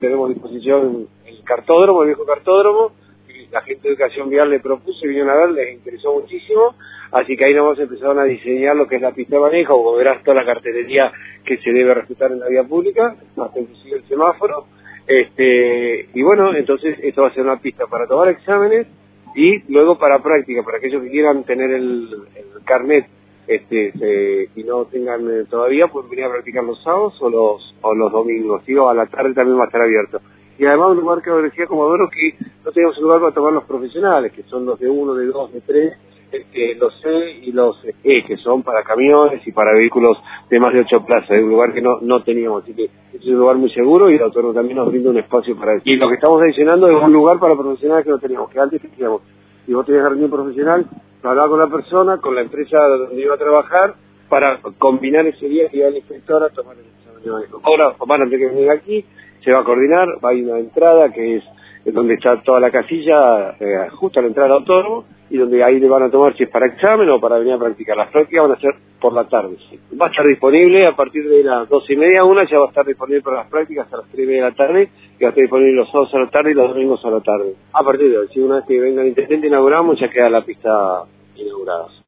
tenemos a disposición el cartódromo, el viejo cartódromo, y la gente de educación vial le propuso y vinieron a ver, les interesó muchísimo, así que ahí nomás empezaron a diseñar lo que es la pista de manejo, como verás toda la cartelería que se debe respetar en la vía pública, hasta inclusive el semáforo, y bueno, entonces esto va a ser una pista para tomar exámenes y luego para práctica, para aquellos que quieran tener el carnet y no tengan todavía, pueden venir a practicar los sábados o los domingos, ¿sí? O a la tarde también va a estar abierto. Y además un lugar que decía Comodoro que no tenemos un lugar para tomar los profesionales, que son los de 1, de 2, de 3, los C y los E, que son para camiones y para vehículos de más de 8 plazas. Es un lugar que no teníamos, así que es un lugar muy seguro y el autónomo también nos brinda un espacio para eso. Y lo que estamos adicionando es un lugar para profesionales que no teníamos, que antes teníamos. Si vos tenías jardín profesional, hablaba con la persona, con la empresa donde iba a trabajar, para combinar ese día que iba el inspector a tomar el examen de manejo. Ahora van a tener que venir aquí, se va a coordinar, va a ir una entrada que es donde está toda la casilla, justo a la entrada del autónomo, y donde ahí le van a tomar si es para examen o para venir a practicar. Las prácticas van a ser por la tarde. ¿Sí? Va a estar disponible a partir de las 12:30, ya va a estar disponible para las prácticas hasta las 3:30 de la tarde, y va a estar disponible los sábados a la tarde y los domingos a la tarde. A partir de hoy, si una vez que venga el intendente inauguramos, ya queda la pista inaugurada.